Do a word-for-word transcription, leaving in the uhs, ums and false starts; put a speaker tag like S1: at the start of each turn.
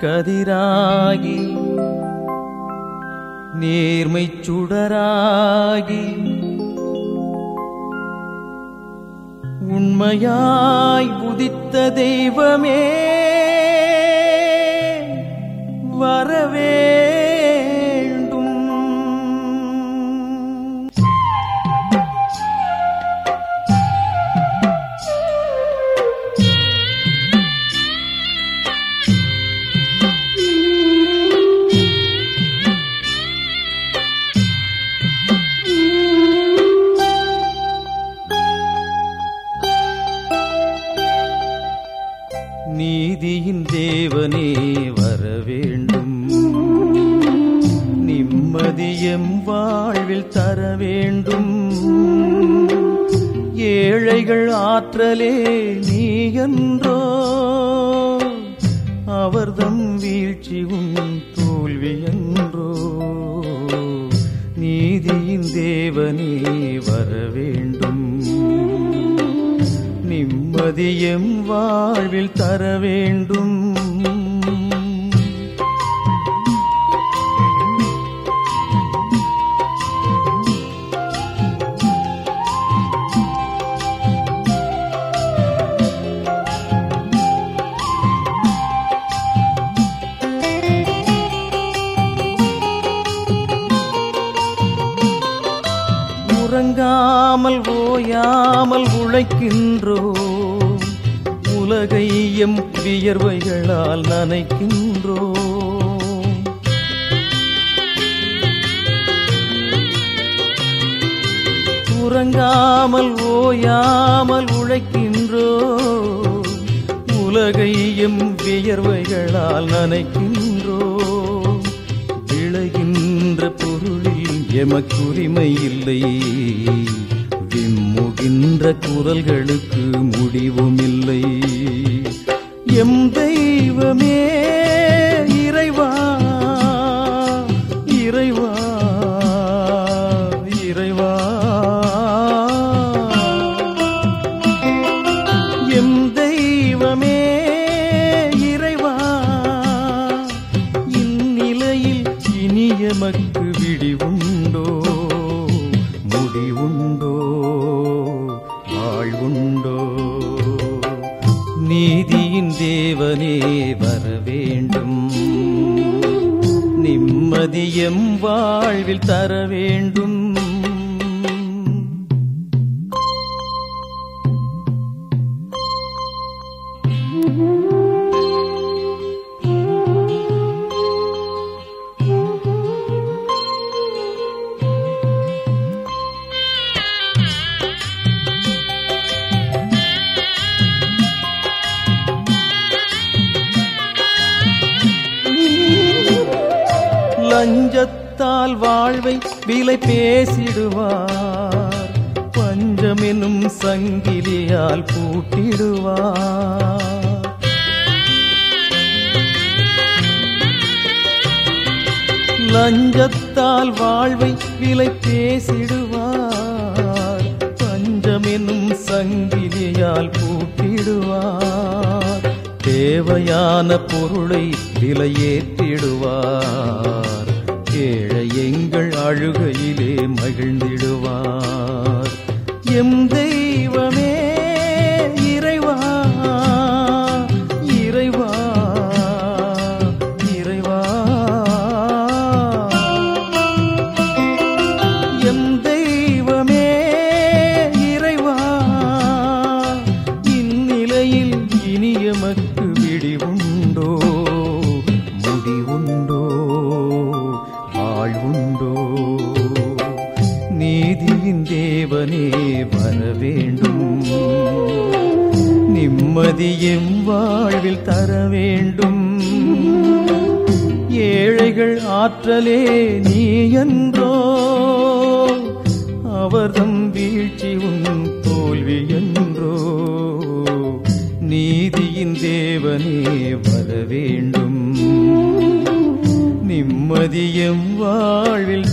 S1: கதிராகி நேர்மை சுடராகி உண்மையாய் உதித்த தெய்வமே வரவே நீதியின் தேவனே வரவேண்டும் நிம்மதியம் வாழ்வில் தர வேண்டும் ஏழைகள் ஆற்றலே நீ என்றோ அவர்தம் வீழ்ச்சி உன் தோல்வி என்றோ நீதியின் தேவனே வரவேண்டும் நிம்மதியம் வாழ்வில் தர வேண்டும் உறங்காமல் ஓயாமல் உழைக்கின்றோம் உலகை எம் வியர்வைகளால் நனைக்கின்றோம் உறங்காமல் ஓயாமல் உழைக்கின்றோம் உலகை எம் வியர்வைகளால் நனைக்கின்றோம் விளைகின்ற பொருளில் எமக்குரிமை இல்லை விம்முகின்ற குரல்களுக்கு முடிவும் இல்லை எம் தெய்வமே இறைவா இறைவா இறைவா எம் தெய்வமே இறைவா இந்நிலையில் இனி எமக்கு விடிவுண்டோ முடிவுண்டோ வாழ்வுண்டோ நீதியின் தேவனே வரவேண்டும் நிம்மதியம் வாழ்வில் தர வேண்டும் லஞ்சத்தால் வாழ்வை விலை பேசிடுவார் பஞ்சமெனும் சங்கிலியால் பூட்டிடுவார் லஞ்சத்தால் வாழ்வை விலை பேசிடுவார் பஞ்சமெனும் சங்கிலியால் பூட்டிடுவார் தேவையான பொருளை விலையேற்றிடுவார் ஏழை எங்கள் அழுகையிலே மகிழ்ந்திடுவார் எம் தெய்வமே இறைவா இறைவா இறைவா எம் தெய்வமே இறைவா இந்நிலையில் இனி எமக்கு விடிவுண்டோ முடிவுண்டோ வாழ்வுண்டோ நீதியின் தேவனே வரவேண்டும் நிம்மதியும் வாழ்வில் தர வேண்டும் ஏழைகள் ஆற்றலே நீ என்றோ அவர்தம் வீழ்ச்சி உன் தோல்வி என்றோ நீதியின் தேவனே வரவேண்டும் நிம்மதியும் வாழ்வில்